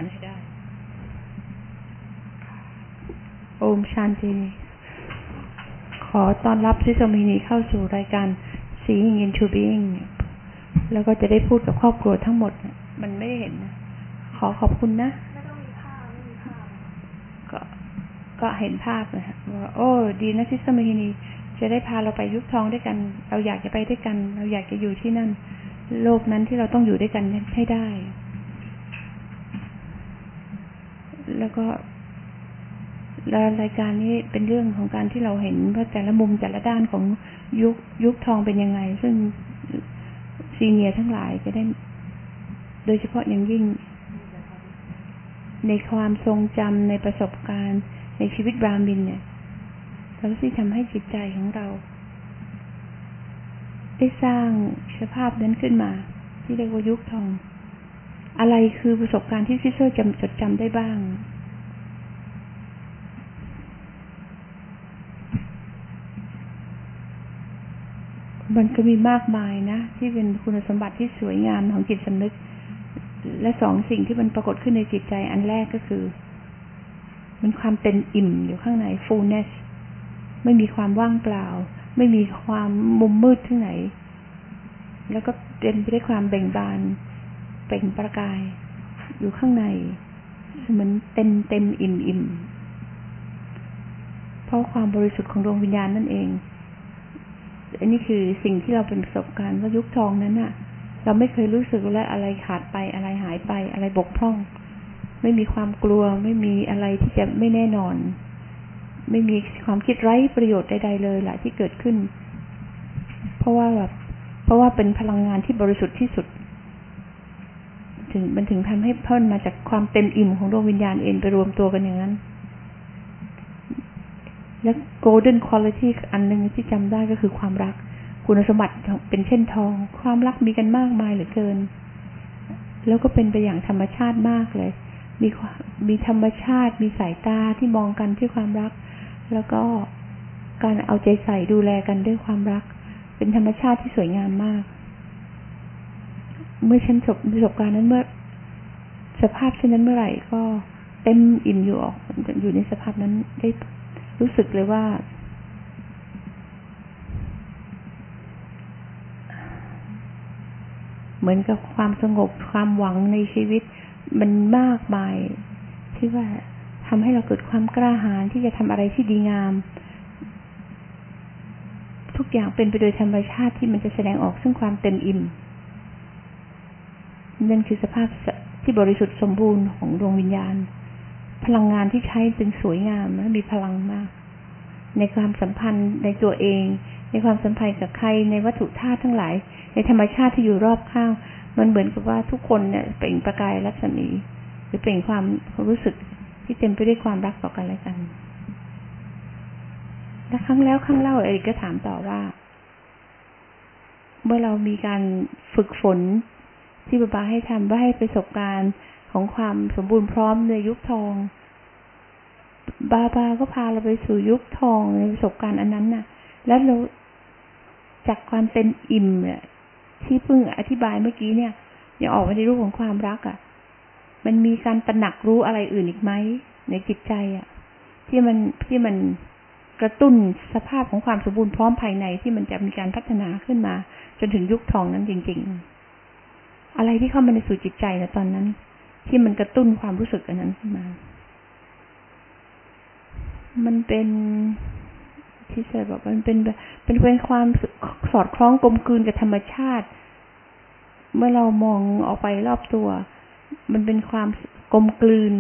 านให้ได้โอมชานติขอต้อนรับซิสมินีเข้าสู่รายการ Seeing into Being แล้วก็จะได้พูดกับครอบครัวทั้งหมดมันไม่ได้เห็นนะขอบคุณนะไม่ต้องมีภาพไม่มีภาพก็เห็นภาพเลยว่าโอ้ดีนะซิสมินีจะได้พาเราไปยุคทองด้วยกันเราอยากจะไปด้วยกันเราอยากจะอยู่ที่นั่นโลกนั้นที่เราต้องอยู่ด้วยกันให้ได้แล้วก็รายการนี้เป็นเรื่องของการที่เราเห็นว่าแต่ละมุมแต่ละด้านของยุคทองเป็นยังไงซึ่งซีเนียร์ทั้งหลายจะได้โดยเฉพาะอย่างยิ่งในความทรงจำในประสบการณ์ในชีวิตบราหมินเนี่ยเราที่ทำให้จิตใจของเราได้สร้างสภาพนั้นขึ้นมาที่เรียกว่ายุคทองอะไรคือประสบการณ์ที่ซิสเตอร์จดจำได้บ้างมันก็มีมากมายนะที่เป็นคุณสมบัติที่สวยงามของจิตสำนึกและสองสิ่งที่มันปรากฏขึ้นในจิตใจอันแรกก็คือมันความเต็มอิ่มอยู่ข้างใน fullness ไม่มีความว่างเปล่าไม่มีความมุมมืดที่ไหนแล้วก็เต็มไปด้วยความเบ่งบานเปล่งประกายอยู่ข้างในเหมือนเต็มอิ่มเพราะความบริสุทธิ์ของดวงวิญญาณนั่นเองอันนี้คือสิ่งที่เราเป็นประสบการณ์ว่ายุคทองนั้นน่ะเราไม่เคยรู้สึกว่าอะไรขาดไปอะไรหายไปอะไรบกพร่องไม่มีความกลัวไม่มีอะไรที่จะไม่แน่นอนไม่มีความคิดไร้ประโยชน์ใดๆเลยแหละที่เกิดขึ้นเพราะว่าเป็นพลังงานที่บริสุทธิ์ที่สุดมันถึงทำให้พ้นมาจากความเต็มอิ่มของดวงวิญญาณเองไปรวมตัวกันอย่างนั้นและ golden quality อันนึงที่จำได้ก็คือความรักคุณสมบัติเป็นเช่นทองความรักมีกันมากมายเหลือเกินแล้วก็เป็นไปอย่างธรรมชาติมากเลยมีธรรมชาติมีสายตาที่มองกันด้วยความรักแล้วก็การเอาใจใส่ดูแลกันด้วยความรักเป็นธรรมชาติที่สวยงามมากเมื่อฉันจบประสบการณ์นั้นเมื่อสภาพเช่นนั้นเมื่อไหร่ก็เต็มอิ่มอยู่ในสภาพนั้นได้รู้สึกเลยว่าเหมือนกับความสงบความหวังในชีวิตมันมากมายที่ว่าทำให้เราเกิดความกล้าหาญที่จะทำอะไรที่ดีงามทุกอย่างเป็นไปโดยธรรมชาติที่มันจะแสดงออกซึ่งความเต็มอิ่มนั่นคือสภาพที่บริสุทธิ์สมบูรณ์ของดวงวิญญาณพลังงานที่ใช้เป็นสวยงามและมีพลังมากในความสัมพันธ์ในตัวเองในความสัมพันธ์กับใครในวัตถุธาตุทั้งหลายในธรรมชาติที่อยู่รอบข้างมันเหมือนกับว่าทุกคนเนี่ยเปล่งประกายรัศมีหรือเปล่งความรู้สึกที่เต็มไปด้วยความรักต่อกันและกันและครั้งแล้วครั้งเล่าเอริกก็ถามต่อว่าเมื่อเรามีการฝึกฝนที่บาให้ทำว่าให้ประสบการณ์ของความสมบูรณ์พร้อมในยุคทองบาก็พาเราไปสู่ยุคทองในประสบการณ์อันนั้นน่ะแล้วเราจากความเต็มอิ่มเนี่ยที่เพิ่งอธิบายเมื่อกี้เนี่ยยังออกมาในรูปของความรักอ่ะมันมีการตระหนักรู้อะไรอื่นอีกไหมในจิตใจอ่ะที่มันกระตุ้นสภาพของความสมบูรณ์พร้อมภายในที่มันจะมีการพัฒนาขึ้นมาจนถึงยุคทองนั้นจริงๆอะไรที่เข้ามาในสู่จิตใจในตอนนั้นที่มันกระตุ้นความรู้สึกอันนั้นขึ้นมามันเป็นที่เสบอกมันเป็นความสอดคล้องกลมกลืนกับธรรมชาติเมื่อเรามองออกไปรอบตัวมันเป็นความกลมกลืน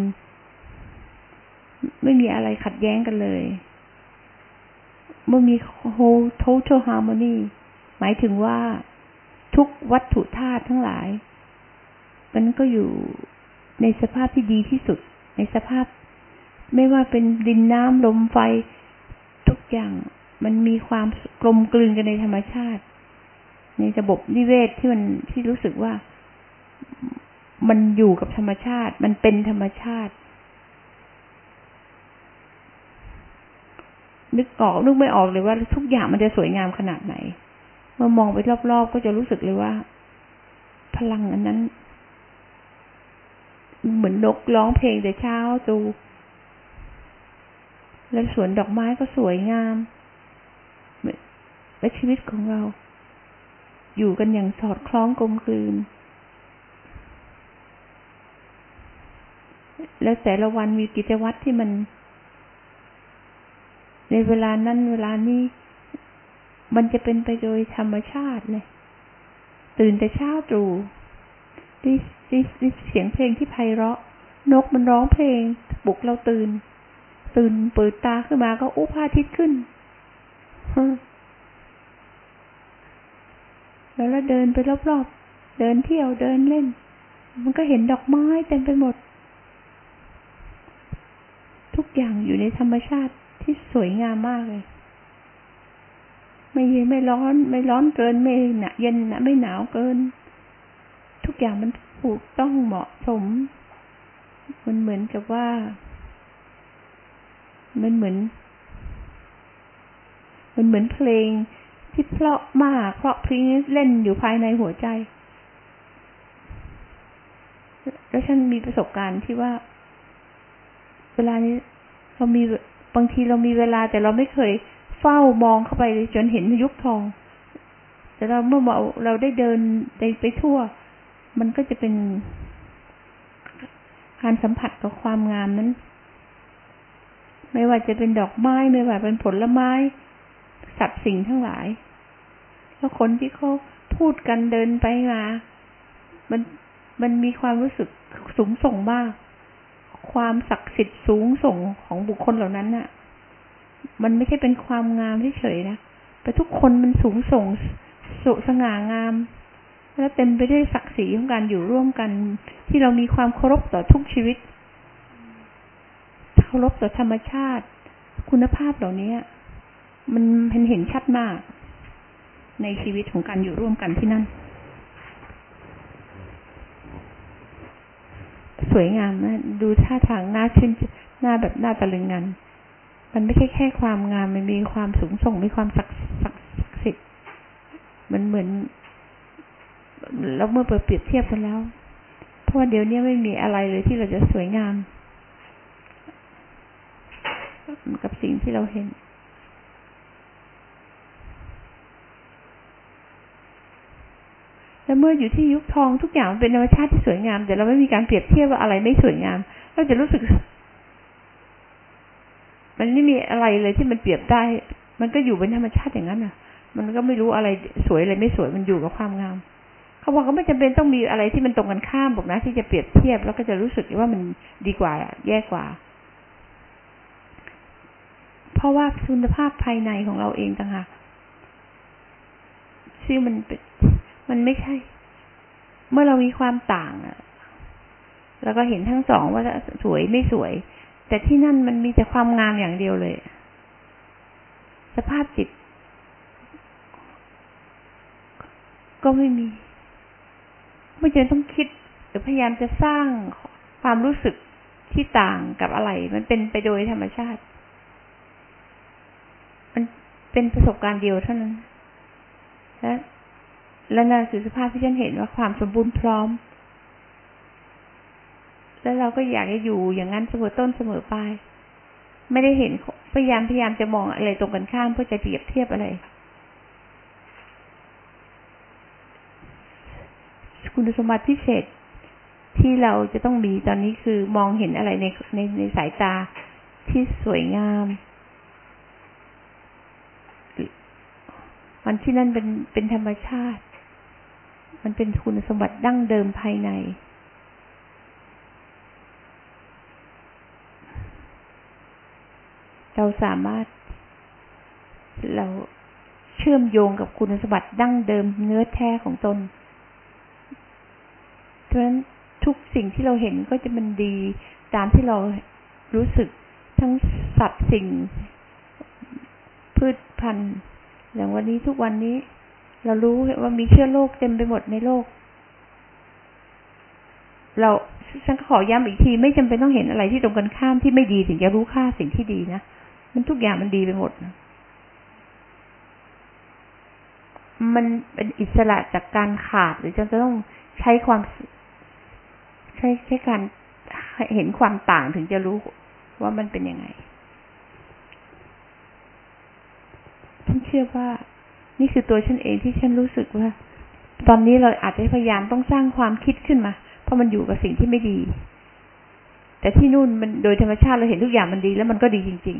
ไม่มีอะไรขัดแย้งกันเลยเมื่อมี whole total harmony หมายถึงว่าทุกวัตถุธาตุทั้งหลายมันก็อยู่ในสภาพที่ดีที่สุดในสภาพไม่ว่าเป็นดินน้ำลมไฟทุกอย่างมันมีความกลมกลืนกันในธรรมชาติในระบบนิเวศที่รู้สึกว่ามันอยู่กับธรรมชาติมันเป็นธรรมชาตินึกไม่ออกเลยว่าทุกอย่างมันจะสวยงามขนาดไหนเมื่อมองไปรอบๆก็จะรู้สึกเลยว่าพลังอันนั้นเหมือนนกร้องเพลงแต่เช้าตรู่และสวนดอกไม้ก็สวยงามและชีวิตของเราอยู่กันอย่างสอดคล้องกลมกลืนและแต่ละวันมีกิจวัตรที่มันในเวลานั้นเวลานี้มันจะเป็นไปโดยธรรมชาติเลยตื่นแต่เช้าตรู่ได้เสียงเพลงที่ไพเราะนกมันร้องเพลงปลุกเราตื่นเปิดตาขึ้นมาก็พระอาทิตย์ขึ้นแล้วเราเดินไปรอบๆเดินเที่ยวเดินเล่นมันก็เห็นดอกไม้เต็มไปหมดทุกอย่างอยู่ในธรรมชาติที่สวยงามมากเลยไม่ร้อนเกินไม่หนาวเย็นนะไม่หนาวเกินทุกอย่างมันถูกต้องเหมาะสมมันเหมือนกับว่ามันเหมือนเพลงที่เพราะมากเพราะเพลงเล่นอยู่ภายในหัวใจแล้วฉันมีประสบการณ์ที่ว่าเวลานี้เรามีบางทีเรามีเวลาแต่เราไม่เคยเฝ้ามองเข้าไปจนเห็นยุคทองแต่เมื่อเราได้เดินไปทั่วมันก็จะเป็นการสัมผัสกับความงามนั้นไม่ว่าจะเป็นดอกไม้ไม่ว่าเป็นผลไม้สัตว์สิ่งทั้งหลายแล้วคนที่เขาพูดกันเดินไปมามันมีความรู้สึกสูงส่งมากความศักดิ์สิทธิ์สูงส่งของบุคคลเหล่านั้นน่ะมันไม่ใช่เป็นความงามเฉยๆนะแต่ทุกคนมันสูงส่งสง่างามและเต็มไปด้วยศักดิ์ศรีของการอยู่ร่วมกันที่เรามีความเคารพต่อทุกชีวิตเคารพต่อธรรมชาติคุณภาพเหล่านี้มันเห็นชัดมากในชีวิตของการอยู่ร่วมกันที่นั่นสวยงามนะดูท่าทางน่าชื่นน่าแบบน่าตะลึงงันมันไม่ใช่แค่ความงามมันมีความสูงส่งมีความศักดิ์สิทธิ์มันเหมือนแล้วเมื่อเปรียบเทียบกันแล้วเพราะว่าเดี๋ยวนี้ไม่มีอะไรเลยที่เราจะสวยงามกับสิ่งที่เราเห็นแล้วเมื่ออยู่ที่ยุคทองทุกอย่างเป็นธรรมชาติที่สวยงามแต่เราไม่มีการเปรียบเทียบว่าอะไรไม่สวยงามเราจะรู้สึกมันไม่มีอะไรเลยที่มันเปรียบได้มันก็อยู่เป็นธรรมชาติอย่างนั้นน่ะมันก็ไม่รู้อะไรสวยอะไรไม่สวยมันอยู่กับความงามเขาบอกว่าไม่จำเป็นต้องมีอะไรที่มันตรงกันข้ามบอกนะที่จะเปรียบเทียบแล้วก็จะรู้สึกว่ามันดีกว่าแย่กว่าเพราะว่าคุณภาพภายในของเราเองต่างหากซึ่งมันไม่ใช่เมื่อเรามีความต่างแล้วก็เห็นทั้งสองว่าสวยไม่สวยแต่ที่นั่นมันมีแต่ความงามอย่างเดียวเลยสภาพจิตก็ไม่มีไม่จำเป็นต้องคิดหรือพยายามจะสร้างความรู้สึกที่ต่างกับอะไรมันเป็นไปโดยธรรมชาติมันเป็นประสบการณ์เดียวเท่านั้นและนั่นคือสภาพที่ฉันเห็นว่าความสมบูรณ์พร้อมแล้วเราก็อยากจะอยู่อย่างนั้นเสมอต้นเสมอปลายไม่ได้เห็นพยายามจะมองอะไรตรงกันข้ามเพื่อจะเปรียบเทียบอะไรคุณสมบัติพิเศษที่เราจะต้องมีตอนนี้คือมองเห็นอะไรในสายตาที่สวยงามมันที่นั่นเป็นธรรมชาติมันเป็นคุณสมบัติดั้งเดิมภายในเราสามารถเราเชื่อมโยงกับคุณสมบัติดั้งเดิมเนื้อแท้ของตนเพราะฉะนั้นทุกสิ่งที่เราเห็นก็จะมันดีตามที่เรารู้สึกทั้งสัตว์สิ่งพืชพันธุ์อย่างวันนี้ทุกวันนี้เรารู้ว่ามีเชื้อโรคเต็มไปหมดในโลกฉันขอย้ำอีกทีไม่จำเป็นต้องเห็นอะไรที่ตรงกันข้ามที่ไม่ดีถึงจะรู้ค่าสิ่งที่ดีนะมันทุกอย่างมันดีไปหมดนะมันเป็นอิสระจากการขาดหรือจะต้องใช้การเห็นความต่างถึงจะรู้ว่ามันเป็นยังไงฉันเชื่อว่านี่คือตัวฉันเองที่ฉันรู้สึกว่าตอนนี้เราอาจจะพยายามต้องสร้างความคิดขึ้นมาเพราะมันอยู่กับสิ่งที่ไม่ดีแต่ที่นู่นมันโดยธรรมชาติเราเห็นทุกอย่างมันดีแล้วมันก็ดีจริง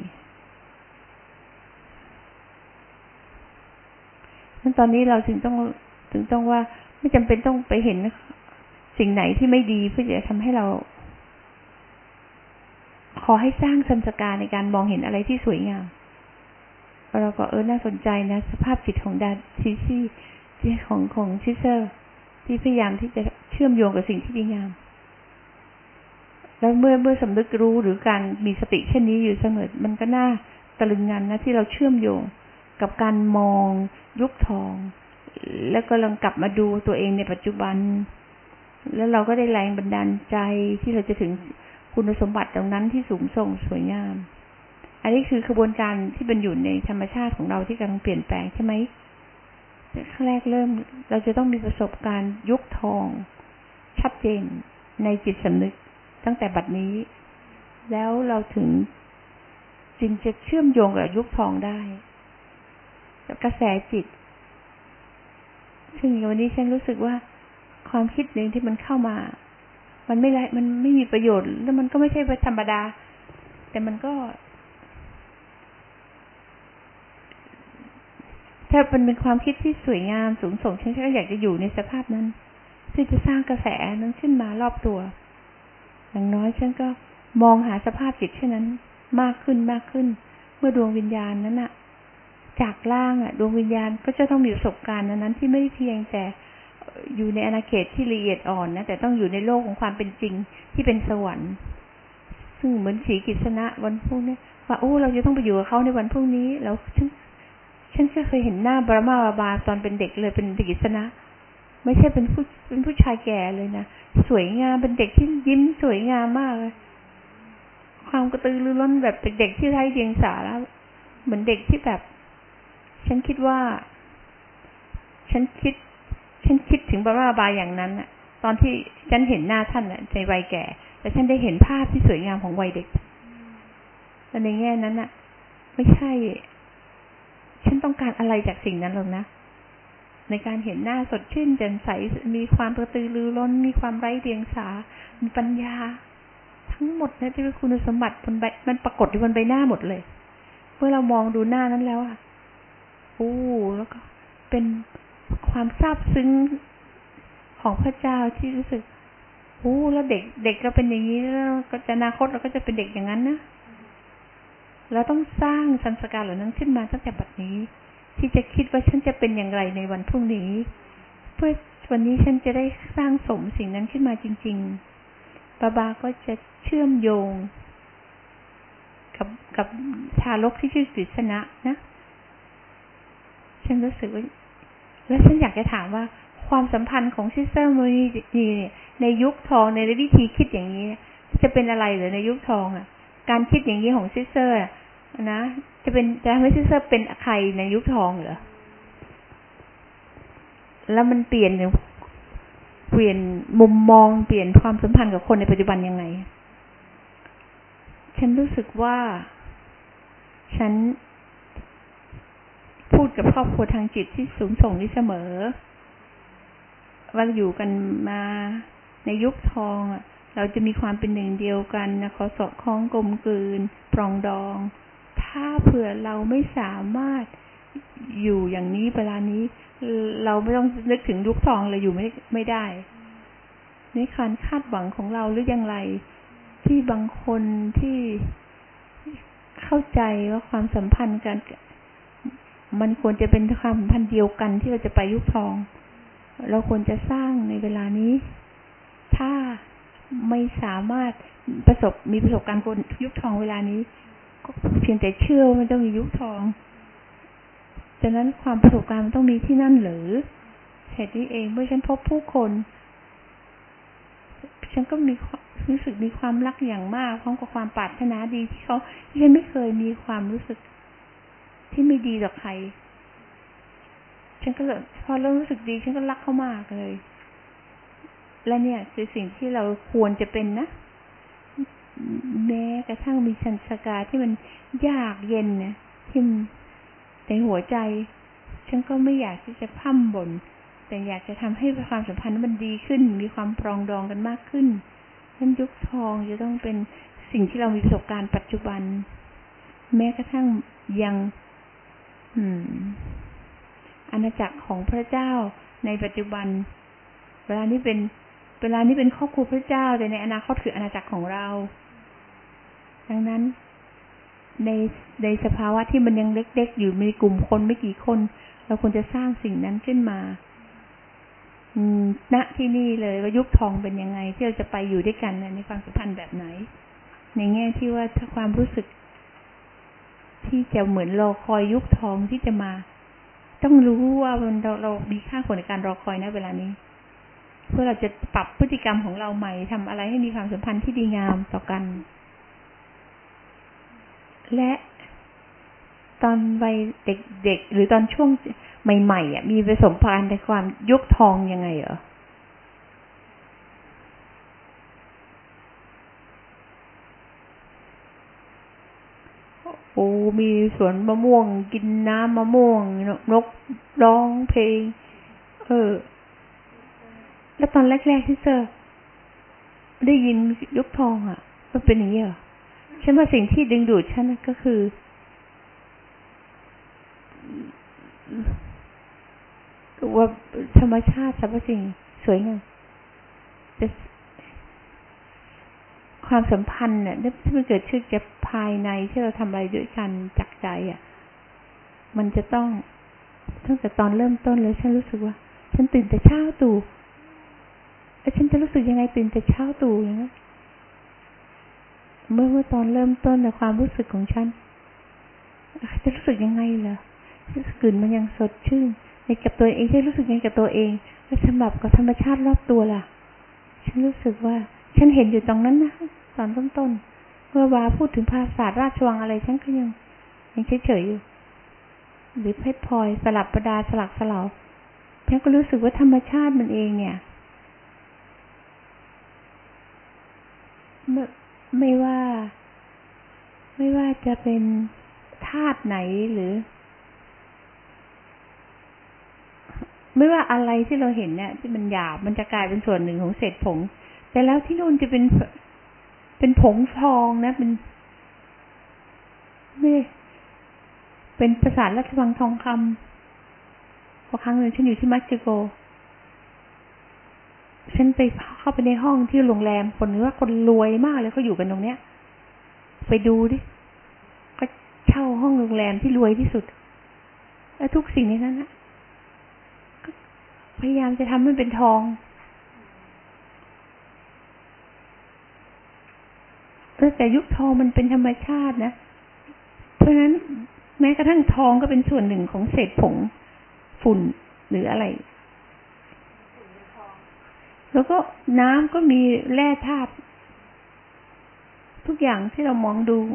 ๆงั้นตอนนี้เราถึงต้องว่าไม่จำเป็นต้องไปเห็นสิ่งไหนที่ไม่ดีเพื่อจะทำให้เราขอให้สร้างสัญญาในการมองเห็นอะไรที่สวยงามเราก็น่าสนใจนะสภาพจิตของดาซิซี่ที่ของชิเซอร์ที่พยายามที่จะเชื่อมโยงกับสิ่งที่ดีงามแล้วเมื่อสำนึกรู้หรือการมีสติเช่นนี้อยู่เสมอมันก็น่าตะลึงงันนะที่เราเชื่อมโยงกับการมองยุคทองแล้วก็ลองกลับมาดูตัวเองในปัจจุบันแล้วเราก็ได้แรงบันดาลใจที่เราจะถึงคุณสมบัติตรงนั้นที่สูงส่งสวยงามอันนี้คือกระบวนการที่เป็นอยู่ในธรรมชาติของเราที่กำลังเปลี่ยนแปลงใช่ไหมขั้นแรกเริ่มเราจะต้องมีประสบการณ์ยุคทองชัดเจนในจิตสำนึกตั้งแต่บัดนี้แล้วเราถึงจึงจะเชื่อมโยงกับยุคทองได้กระแสจิตซึ่งวันนี้ฉันรู้สึกว่าความคิดหนึ่งที่มันเข้ามามันไม่มีประโยชน์แล้วมันก็ไม่ใช่ธรรมดาแต่มันก็ถ้าเป็นความคิดที่สวยงามสูงส่งฉันก็อยากจะอยู่ในสภาพนั้นที่จะสร้างกระแสนั้นขึ้นมารอบตัวอย่างน้อยฉันก็มองหาสภาพจิตเช่นนั้นมากขึ้นเมื่อดวงวิญญาณนั้นน่ะจากล่างดวงวิญญาณก็จะต้องมีประสบการณ์นั้นที่ไม่เพียงแต่อยู่ในอาณาเขตที่ละเอียดอ่อนนะแต่ต้องอยู่ในโลกของความเป็นจริงที่เป็นสวรรค์ซึ่งเหมือนสีกิษณะวันพรุ่งนี้ว่าเราจะต้องไปอยู่กับเขาในวันพรุ่งนี้แล้วฉันเคยเห็นหน้าบรมาบาตอนเป็นเด็กเลยเป็นกิษณะไม่ใช่เป็นผู้ชายแก่เลยนะสวยงามเป็นเด็กที่ยิ้มสวยงามมากเลยความกระตือรือร้นแบบเป็นเด็กที่ไร้เดียงสาแล้วเหมือนเด็กที่แบบฉันคิดถึงบรมาบาอย่างนั้นน่ะตอนที่ฉันเห็นหน้าท่านน่ะในวัยแก่แต่ฉันได้เห็นภาพที่สวยงามของวัยเด็กแต่ในแง่นั้นน่ะไม่ใช่ฉันต้องการอะไรจากสิ่งนั้นหรอกนะในการเห็นหน้าสดชื่นแจ่มใสมีความกระตือรือร้นมีความไร้เดียงสามีปัญญาทั้งหมดนะที่เป็นคุณสมบัติมันปรากฏอยู่บนใบหน้าหมดเลยเมื่อเรามองดูหน้านั้นแล้วแล้วก็เป็นความซาบซึ้งของพระเจ้าที่รู้สึกแล้วเด็กก็เป็นอย่างนี้แล้วก็อนาคตเราก็จะเป็นเด็กอย่างนั้นนะเราต้องสร้างสัญญาเหล่านั้นขึ้นมาตั้งแต่บัดนี้ที่จะคิดว่าฉันจะเป็นอย่างไรในวันพรุ่งนี้เพื่อวันนี้ฉันจะได้สร้างสมสิ่งนั้นขึ้นมาจริงๆบาก็จะเชื่อมโยงกับทารกที่ชื่อกฤษณะนะฉันรู้สึกว่าแล้วฉันอยากจะถามว่าความสัมพันธ์ของซิสเตอร์โมนีในยุคทองในวิธีคิดอย่างนี้จะเป็นอะไรหรือในยุคทองการคิดอย่างนี้ของซิสเตอร์นะจะทำให้ซิสเตอร์เป็นใครในยุคทองเหรอแล้วมันเปลี่ยนมุมมองเปลี่ยนความสัมพันธ์กับคนในปัจจุบันยังไงฉันรู้สึกว่าฉันพูดกับครอบครัวทางจิตที่สูงส่งนี้เสมอว่าอยู่กันมาในยุคทองเราจะมีความเป็นหนึ่งเดียวกันนะขอสอดคล้องกลมกลืนปรองดองถ้าเผื่อเราไม่สามารถอยู่อย่างนี้เวลานี้เราไม่ต้องนึกถึงยุคทองเลยอยู่ไม่ได้นี่การคาดหวังของเราหรืออย่างไรที่บางคนที่เข้าใจว่าความสัมพันธ์กันมันควรจะเป็นความสัมพันธ์เดียวกันที่เราจะไปยุคทองเราควรจะสร้างในเวลานี้ถ้าไม่สามารถมีประสบการณ์คนยุคทองเวลานี้ก็เพียงแต่เชื่อว่ามันต้องมียุคทองฉะนั้นความประสบการณ์มันต้องมีที่นั่นหรือเหตุนี้เองเมื่อฉันพบผู้คนฉันก็รู้สึกมีความรักอย่างมากพร้อมกับความปรารถนาดีที่ฉันไม่เคยมีความรู้สึกที่ไม่ดีต่อใครฉันก็เลยพอเริ่มรู้สึกดีฉันก็รักเขามากเลยและเนี่ยคือสิ่งที่เราควรจะเป็นนะแม้กระทั่งมีชันสกาที่มันยากเย็นเนี่ยที่ในหัวใจฉันก็ไม่อยากที่จะพร่ำบ่นแต่อยากจะทำให้ความสัมพันธ์มันดีขึ้นมีความปรองดองกันมากขึ้นนั้นยุคทองจะต้องเป็นสิ่งที่เรามีประสบการณ์ปัจจุบันแม้กระทั่งยังอาณาจักรของพระเจ้าในปัจจุบันเวลานี้เป็นครอบครัวพระเจ้าแต่ในอนาคตคืออาณาจักรของเราดังนั้นในสภาวะที่มันยังเล็กๆอยู่มีกลุ่มคนไม่กี่คนเราควรจะสร้างสิ่งนั้นขึ้นมาณที่นี่เลยว่ายุคทองเป็นยังไงที่เราจะไปอยู่ด้วยกันในความสัมพันธ์แบบไหนในแง่ที่ว่าถ้าความรู้สึกที่จะเหมือนรอคอยยุคทองที่จะมาต้องรู้ว่าเรามีค่าควรในการรอคอยนะเวลานี้เพื่อเราจะปรับพฤติกรรมของเราใหม่ทำอะไรให้มีความสัมพันธ์ที่ดีงามต่อกันและตอนวัยเด็กๆหรือตอนช่วงใหม่ๆมีประสบการณ์ในความยุคทองยังไงเหรอโอ้มีสวนมะม่วงกินน้ำมะม่วงนกร้องเพลงแล้วตอนแรกๆที่เจอได้ยินยุคทองมันเป็นอย่างนี้เหรอฉันว่าสิ่งที่ดึงดูดฉันก็คือว่าธรรมชาติสรรพสิ่งสวยงามแต่ความสัมพันธ์เนี่ยที่มันเกิดขึ้นจากภายในที่เราทำอะไรด้วยกันจากใจมันจะต้องตั้งแต่ตอนเริ่มต้นเลยฉันรู้สึกว่าฉันตื่นแต่เช้าตู่แล้วฉันจะรู้สึกยังไงตื่นแต่เช้าตู่อย่างนั้นเมื่อตอนเริ่มต้นในความรู้สึกของฉันจะรู้สึกยังไงล่ะกลิ่นมันยังสดชื่นในกับตัวเองฉันรู้สึกยังไงกับตัวเองแล้วสำหรับกับธรรมชาติรอบตัวล่ะฉันรู้สึกว่าฉันเห็นอยู่ตรงนั้นนะตอนต้นๆเมื่อวาพูดถึงภาษาราชวังอะไรฉันก็ยังเฉยๆอยู่หรือเพชรพลอยสลับประดาสลักสลาวฉันก็รู้สึกว่าธรรมชาติมันเองเนี่ยไม่ว่าจะเป็นธาตุไหนหรือไม่ว่าอะไรที่เราเห็นเนี่ยที่มันหยาบมันจะกลายเป็นส่วนหนึ่งของเศษผงแต่แล้วที่นู่นจะเป็นผงทองนะเป็นปราสาทราชวังทองคำพอครั้งหนึ่งฉันอยู่ที่เม็กซิโกฉันไปเข้าไปในห้องที่โรงแรมคนนึกว่าคนรวยมากเลยเขาอยู่กันตรงเนี้ยไปดูดิก็เช่าห้องโรงแรมที่รวยที่สุดแล้วทุกสิ่งในนั้นนะพยายามจะทำให้เป็นทองแต่ยุคทองมันเป็นธรรมชาตินะเพราะฉะนั้นแม้กระทั่งทองก็เป็นส่วนหนึ่งของเศษผงฝุ่นหรืออะไรแล้วก็น้ำก็มีแร่ธาตุทุกอย่างที่เรามองดู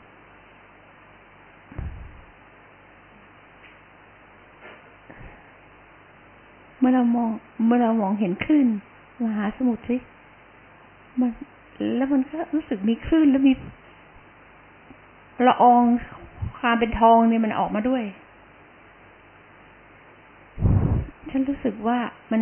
เมื่อเรามองเห็นคลื่นมหาสมุทรสิแล้วมันก็รู้สึกมีคลื่นแล้วมีละอองความเป็นทองเนี่ยมันออกมาด้วยฉันรู้สึกว่ามัน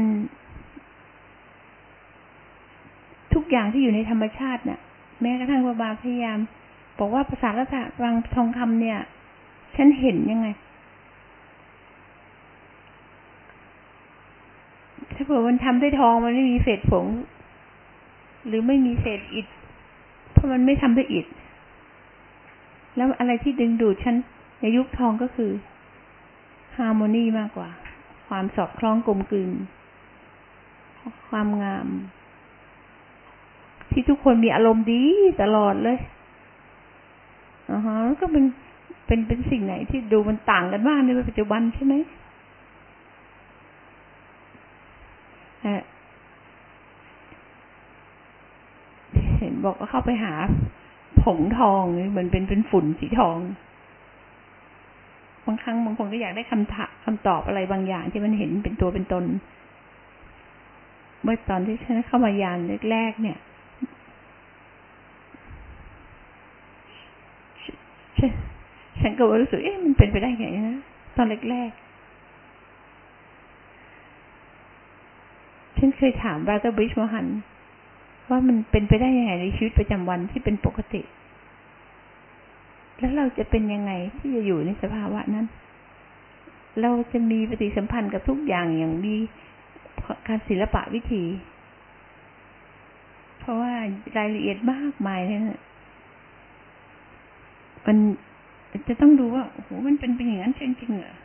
ทุกอย่างที่อยู่ในธรรมชาติเนี่ยแม้กระทั่งบาพยายามบอกว่าปราสาทราชวังทองคำเนี่ยฉันเห็นยังไงถ้าเผื่อมันทำด้วยทองมันไม่มีเศษผงหรือไม่มีเศษอิฐเพราะมันไม่ทำด้วยอิฐแล้วอะไรที่ดึงดูดฉันในยุคทองก็คือฮาร์โมนีมากกว่าความสอดคล้องกลมกลืนความงามที่ทุกคนมีอารมณ์ดีตลอดเลยก็เป็นสิ่งไหนที่ดูมันต่างกันมากในปัจจุบันใช่ไหมเห็นบอกว่าเข้าไปหาผงทองเหมือนเป็นฝุ่นสีทองบางครั้งบางคนก็อยากได้คำตอบอะไรบางอย่างที่มันเห็นเป็นตัวเป็นตนเมื่อตอนที่ฉันเข้ามายานแรกๆเนี่ยฉันก็รู้สึกมันเป็นไปได้ไงนะตอนแรกๆฉันเคยถามบราเธอร์บิชมอหันว่ามันเป็นไปได้ยังไงในชีวิตประจำวันที่เป็นปกติแล้วเราจะเป็นยังไงที่จะอยู่ในสภาวะนั้นเราจะมีปฏิสัมพันธ์กับทุกอย่างอย่างมีการศิลปะวิธีเพราะว่ารายละเอียดมากมายเลยนะมันจะต้องดูว่าโอ้โหมันเป็นอย่างนั้นจริงๆเหรอ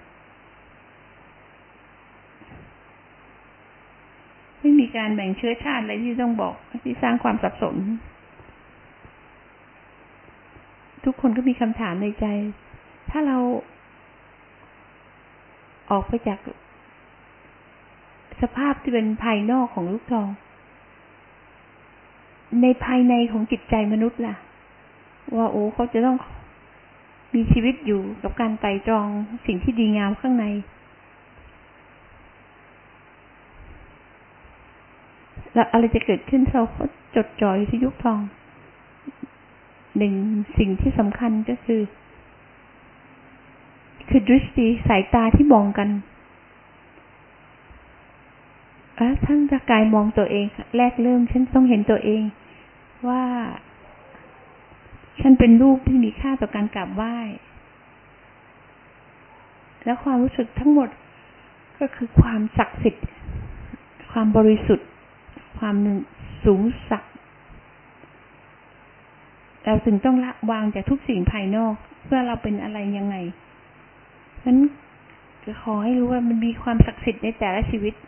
ไม่มีการแบ่งเชื้อชาติอะไรที่ต้องบอกที่สร้างความสับสนทุกคนก็มีคำถามในใจถ้าเราออกไปจากสภาพที่เป็นภายนอกของลูกทองในภายในของจิตใจมนุษย์ล่ะว่าเขาจะต้องมีชีวิตอยู่กับการไตร่ตรองสิ่งที่ดีงามข้างในแล้วอะไรจะเกิดขึ้นเราก็จดจ่ออยู่ที่ยุคทองหนึ่งสิ่งที่สำคัญก็คือดฤష్ติสายตาที่มองกันท่านจะกายมองตัวเองแรกเริ่มฉันต้องเห็นตัวเองว่าฉันเป็นรูปที่มีค่าต่อการกราบไหว้และความรู้สึกทั้งหมดก็คือความศักดิ์สิทธิ์ความบริสุทธิ์ความสูงสักเราถึงต้องละวางจากทุกสิ่งภายนอกเพื่อเราเป็นอะไรยังไงฉะนั้นจะขอให้รู้ว่ามันมีความศักดิ์สิทธิ์ในแต่ละชีวิต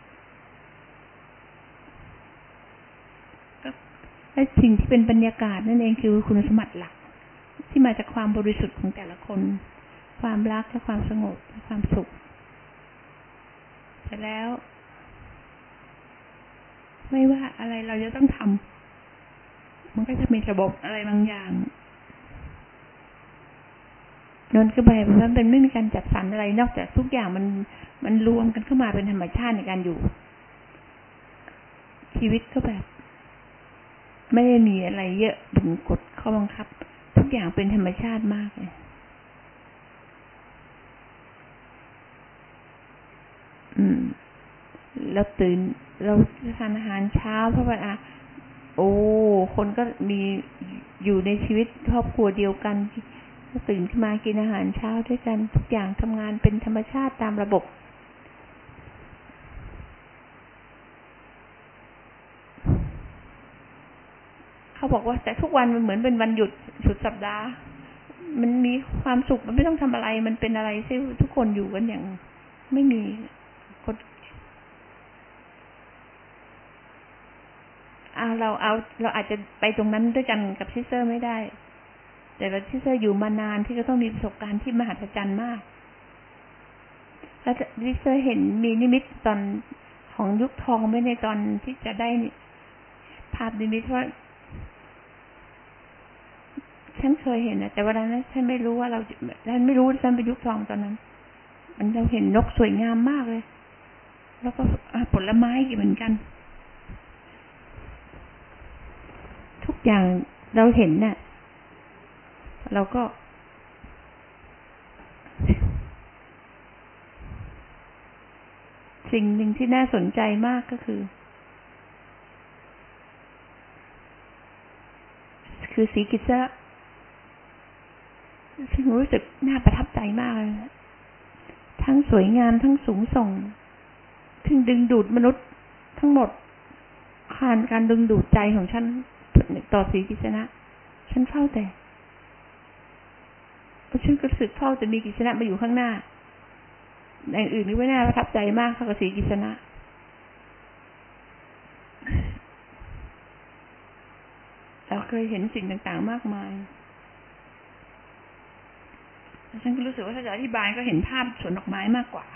และสิ่งที่เป็นบรรยากาศนั่นเองคือคุณสมบัติหลักที่มาจากความบริสุทธิ์ของแต่ละคนความรักและความสงบและความสุขแต่แล้วไม่ว่าอะไรเราจะต้องทำมันก็จะมีระบบอะไรบางอย่างนนก็แบบว่าเป็นไม่มีการจัดสรรอะไรนอกจากทุกอย่างมันรวมกันเข้ามาเป็นธรรมชาติในการอยู่ชีวิตก็แบบไม่ได้มีอะไรเยอะถึงกฎข้อบังคับทุกอย่างเป็นธรรมชาติมากเลยเราตื่นเราทานอาหารเช้าเพราะว่าคนก็มีอยู่ในชีวิตครอบครัวเดียวกันตื่นขึ้นมากินอาหารเช้าด้วยกันทุกอย่างทำงานเป็นธรรมชาติตามระบบเขาบอกว่าแต่ทุกวันมันเหมือนเป็นวันหยุดสุดสัปดาห์มันมีความสุขมันไม่ต้องทำอะไรมันเป็นอะไรที่ทุกคนอยู่กันอย่างไม่มีคนเราอาจจะไปตรงนั้นด้วยกันกับซิสเตอร์ไม่ได้แต่ว่าซิสเตอร์อยู่มานานที่ก็ต้องมีประสบการณ์ที่มหัศจรรย์มากแล้วซิสเตอร์เห็นมีนิมิตตอนของยุคทองไม่ในตอนที่จะได้ภาพนิมิตว่าฉันเคยเห็นนะแต่วันนั้นฉันไม่รู้ว่าฉันไม่รู้ฉันเป็นยุคทองตอนนั้นเราเห็นนกสวยงามมากเลยแล้วก็ผลไม้เหมือนกันทุกอย่างเราเห็นเนี่ยเราก็สิ่งหนึ่งที่น่าสนใจมากก็คือสีกิจระซึ่งรู้สึกน่าประทับใจมากเลยทั้งสวยงามทั้งสูงส่งถึงดึงดูดมนุษย์ทั้งหมดผ่านการดึงดูดใจของฉันต่อสีกิจนะฉันเฝ้าแต่ฉันก็รู้สึกเฝ้าจะมีกิจนะมาอยู่ข้างหน้าอย่างอื่นนี่ไม่น่าประทับใจมากเท่ากับสีกิจนะเราเคยเห็นสิ่งต่างๆมากมายฉันก็รู้สึกว่าถ้าจะอธิบายก็เห็นภาพสวนดอกไม้มากกว่า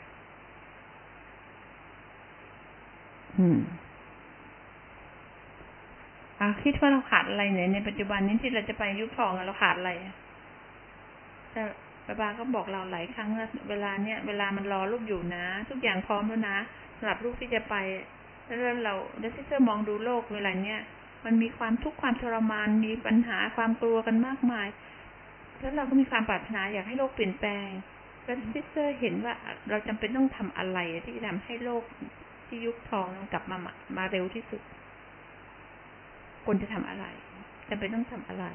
คิดว่าเราขาดอะไรในปัจจุบันนี้ที่เราจะไปยุคทองเราขาดอะไรแต่ป้าก็บอกเราหลายครั้งว่าเวลามันรอลูกอยู่นะทุกอย่างพร้อมแล้วนะสำหรับลูกที่จะไปแล้วเราซิสเตอร์มองดูโลกเวลาเนี้ยมันมีความทุกข์ความทรมานมีปัญหาความกลัวกันมากมายแล้วเราก็มีความปรารถนาอยากให้โลกเปลี่ยนแปลงแล้วซิสเตอร์เห็นว่าเราจำเป็นต้องทำอะไรที่ทำให้โลกที่ยุคทองกลับมาเร็วที่สุดควรจะทำอะไรจำเป็นต้องทำอะไร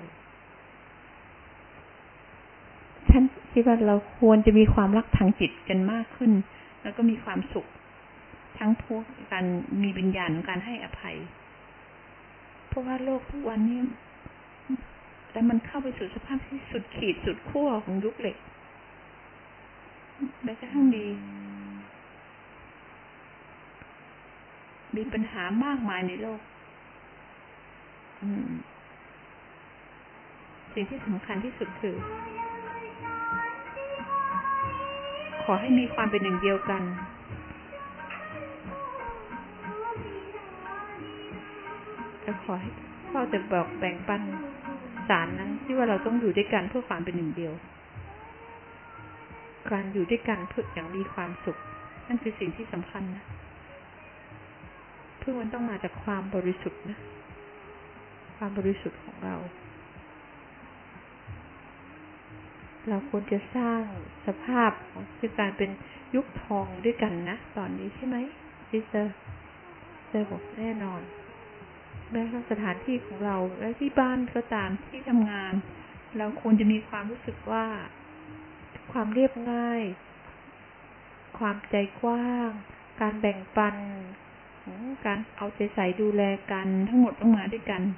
ฉันคิดว่าเราควรจะมีความรักทางจิตกันมากขึ้นแล้วก็มีความสุขทั้งพวกการมีวิญญาณการให้อภัยเพราะว่าโลกทุกวันนี้แล้วมันเข้าไปสู่สภาพที่สุดขีดสุดขั้วของยุคเหล็กแม้กระทั่งมีปัญหามากมายในโลกสิ่งที่สำคัญที่สุดคือขอให้มีความเป็นหนึ่งเดียวกันและขอให้พ่อจะบอกแบ่งปันสารนั้นที่ว่าเราต้องอยู่ด้วยกันเพื่อความเป็นหนึ่งเดียวการอยู่ด้วยกันเพื่ออย่างมีความสุขนั่นคือสิ่งที่สำคัญนะเพื่อมันต้องมาจากความบริสุทธิ์นะความบริสุทธิ์ของเราควรจะสร้างสภาพของการเป็นยุคทองด้วยกันนะตอนนี้ใช่ไหมซิสเตอร์บอกแน่นอนแม้ว่าสถานที่ของเราและที่บ้านก็ตามที่ทำงานเราควรจะมีความรู้สึกว่าความเรียบง่ายความใจกว้างการแบ่งปันการเอาใจใส่ดูแลกันทั้งหมดต้องมาด้วยกัน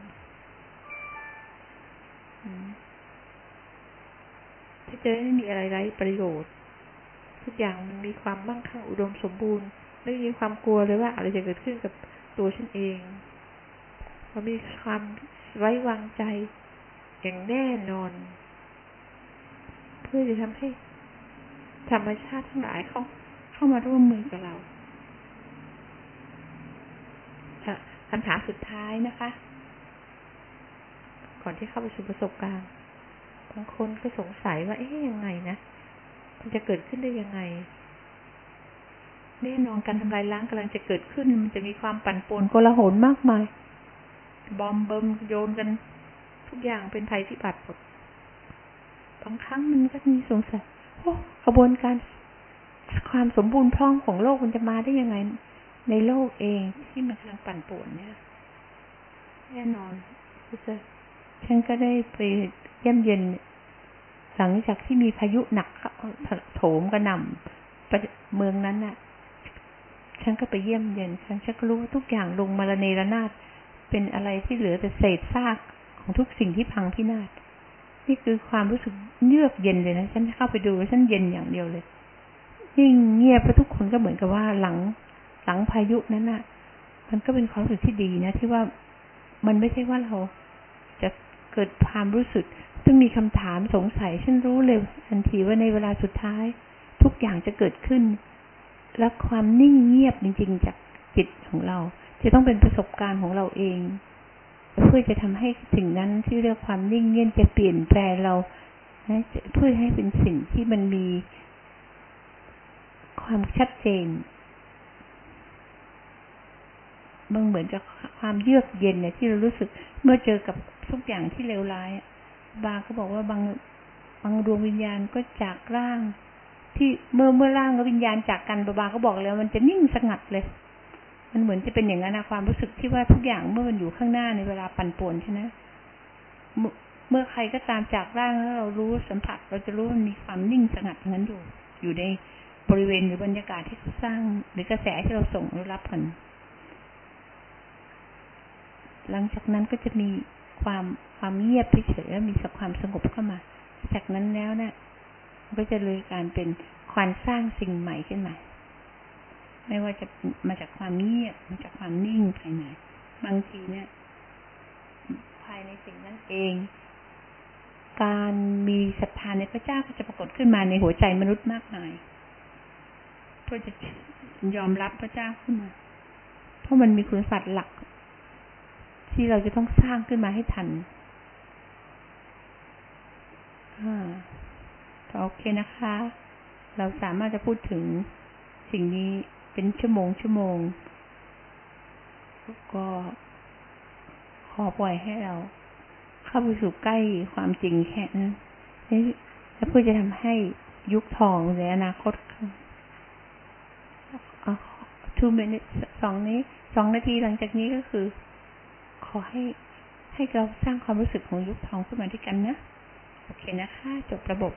ที่จะไม่มีอะไรไร้ประโยชน์ทุกอย่างมันมีความมั่งคั่งอุดมสมบูรณ์ไม่มีความกลัวเลยว่าอะไรจะเกิดขึ้นกับตัวฉันเองเรามีความไว้วางใจอย่างแน่นอนเพื่อจะทำให้ธรรมชาติทั้งหลายเข้ามาร่วมมือกับเราคำถามสุดท้ายนะคะก่อนที่เข้าไปสู่ประสบการณ์บางคนก็สงสัยว่ายังไงนะมันจะเกิดขึ้นได้ยังไงแน่นอนการทำลายล้างกำลังจะเกิดขึ้นมันจะมีความปั่นป่วนโกลาหลมากมายบอมเบิมโยนกันทุกอย่างเป็นภัยพิบัติหมดบางครั้งมันก็มีสงสัยกระบวนการความสมบูรณ์พร้อมของโลกมันจะมาได้ยังไงในโลกเองที่มันกำลังปั่นป่วนเนี่ยแน่นอนฉันก็ได้ไปเยี่ยมเยียนหลังจากที่มีพายุหนักโถมกระหน่ำเมืองนั้นน่ะฉันก็ไปเยี่ยมเยียนฉันก็รู้ทุกอย่างลงมาระเนระนาดเป็นอะไรที่เหลือแต่เศษซากของทุกสิ่งที่พังพินาศนี่คือความรู้สึกเยือกเย็นเลยนะฉันเข้าไปดูฉันเย็นอย่างเดียวเลยยิ่งเงียบเพราะทุกคนก็เหมือนกับว่าหลังพายุนั้นน่ะมันก็เป็นความรู้สึกที่ดีนะที่ว่ามันไม่ใช่ว่าเราจะเกิดความรู้สึกซึ่งมีคำถามสงสัยฉันรู้เลยทันทีว่าในเวลาสุดท้ายทุกอย่างจะเกิดขึ้นและความนิ่งเงียบจริงๆจากจิตของเราจะต้องเป็นประสบการณ์ของเราเองเพื่อจะทำให้สิ่งนั้นที่เรียกความนิ่งเงียบจะเปลี่ยนแปลงเราเพื่อให้เป็นสิ่งที่มันมีความชัดเจนมันเหมือนกับความเยือกเย็นเนี่ยที่เรารู้สึกเมื่อเจอกับทุกอย่างที่เลวร้ายบางเขาบอกว่าบางดวงวิญญาณก็จากร่างที่เมื่อร่างกับวิญญาณจากกันบางก็บอกแล้วมันจะนิ่งสงัดเลยมันเหมือนจะเป็นอย่างนั้นนะความรู้สึกที่ว่าทุกอย่างเมื่อมันอยู่ข้างหน้าในเวลาปั่นป่วนใช่ไหมเมื่อใครก็ตามจากร่างแล้วเรารู้สัมผัสเราจะรู้มันมีความนิ่งสงัดอย่างนั้นอยู่ในบริเวณหรือบรรยากาศที่เขาสร้างหรือกระแสที่เราส่งรับกันหลังจากนั้นก็จะมีความเงียบเฉยๆแล้วมีความสงบเข้ามาจากนั้นแล้วเนี่ยมันก็จะเลยการเป็นการสร้างสิ่งใหม่ขึ้นมาไม่ว่าจะมาจากความเงียบมาจากความนิ่งภายในบางทีเนี่ยภายในสิ่งนั้นเองการมีศรัทธาในพระเจ้าก็จะปรากฏขึ้นมาในหัวใจมนุษย์มากมายเพื่อจะยอมรับพระเจ้าขึ้นมาเพราะมันมีคุณสมบัติหลักที่เราจะต้องสร้างขึ้นมาให้ทันโอเคนะคะเราสามารถจะพูดถึงสิ่งนี้เป็นชั่วโมงก็ขอปล่อยให้เราเข้าไปสู่ใกล้ความจริงแค่นั้นแล้วเพื่อจะทำให้ยุคทองในอนาคต2 minutes 2 นาทีหลังจากนี้ก็คือขอให้เราสร้างความรู้สึกของยุคทองขึ้นมาด้วยกันนะโอเคนะคะจบระบบ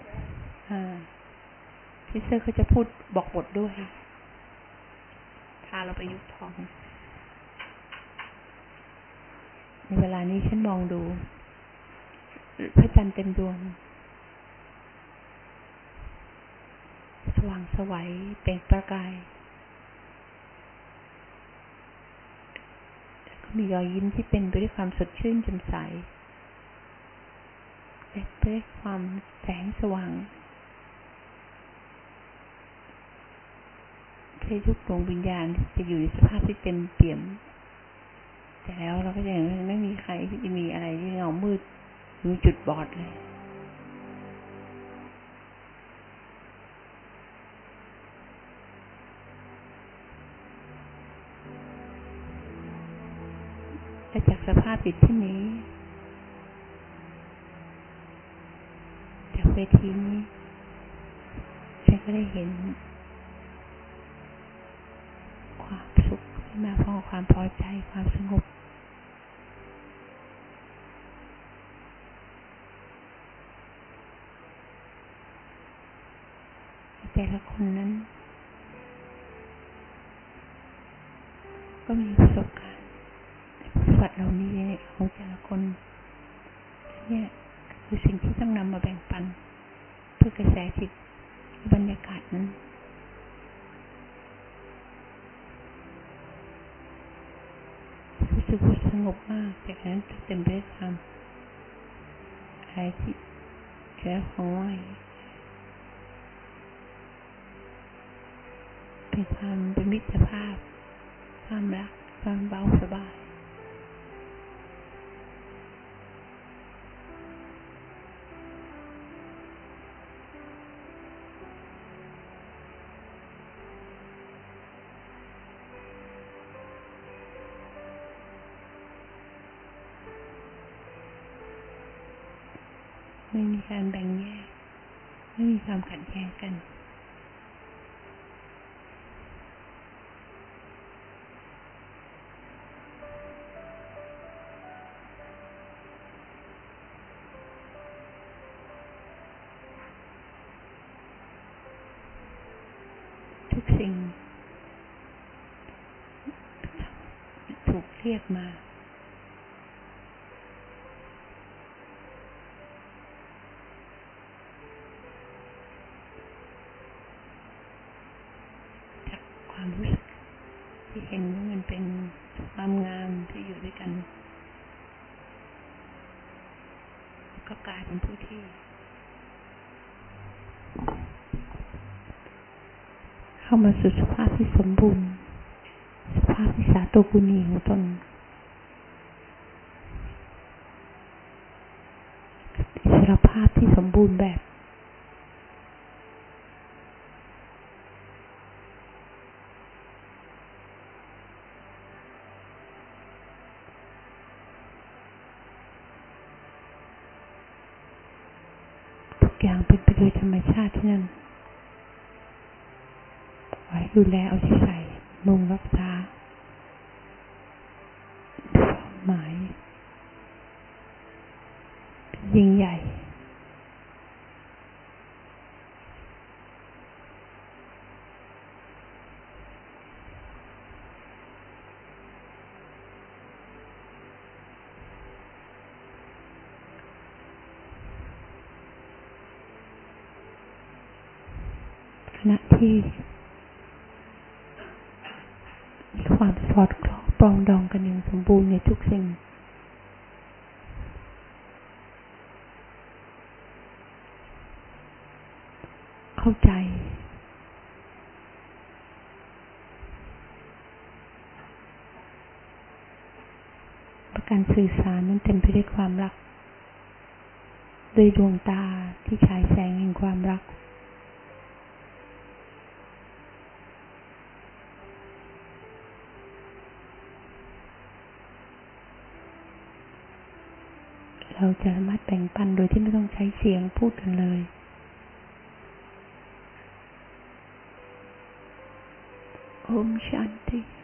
ทิเซอร์เขาจะพูดบอกบทด้วยพาเราไปยุคทองในเวลานี้ฉันมองดูพระจันทร์เต็มดวงสว่างไสวเปล่งประกายมีรอยยิ้มที่เป็นไปด้วยความสดชื่นแจ่มใสและไปด้วยความแสงสว่างให้ทุกดวงวิญญาณจะอยู่ในสภาพที่เต็มเปี่ยมแต่แล้วเราก็จะเห็นว่าไม่มีใครที่จะมีอะไรที่เงามืดหรือจุดบอดเลยและจากสภาพจิตที่นี้จากเวทีนี้ฉันก็ได้เห็นความสุขที่มาพร้อมกับความพอใจความสงบแต่ละคนนั้นก็มีประสบการณ์ประวัติเหล่านี้ของแต่ละคนเนี่ยคือสิ่งที่ต้องนำมาแบ่งปันเพื่อกระแสจิตบรรยากาศนั้นรู้สึกว่าสงบมากจากนั้นเต็มไปด้วยความอะไรที่แค่ของไหวเป็นความเป็นมิตรภาพความรักความเบาสบายไม่มีการแบ่งแยกไม่มีความขัดแย้งกันทุกสิ่งถูกเรียกมาจากความรู้สึกที่เห็นว่ามันเป็นความงามที่อยู่ด้วยกันก็กลายเป็นผู้ที่เข้ามาสู่สภาพที่สมบูรณ์สภาพที่สาโตกุณีของตนอิสรภาพที่สมบูรณ์แบบทุกอย่างเป็นไปโดยธรรมชาติที่นั่นไว้ดูแลเอาใจใส่มุ่งรักษาหมายยิ่งใหญ่ขณะที่มีความสอดคล้องปรองดองกันอย่างสมบูรณ์ในทุกสิ่งเข้าใจการสื่อสารนั้นเต็มไปด้วยความรักด้วยดวงตาที่ฉายแสงแห่งความรักเราเราจะสามารถแบ่งปันโดยที่ไม่ต้องใช้เสียงพูดกันเลยโอมชันติ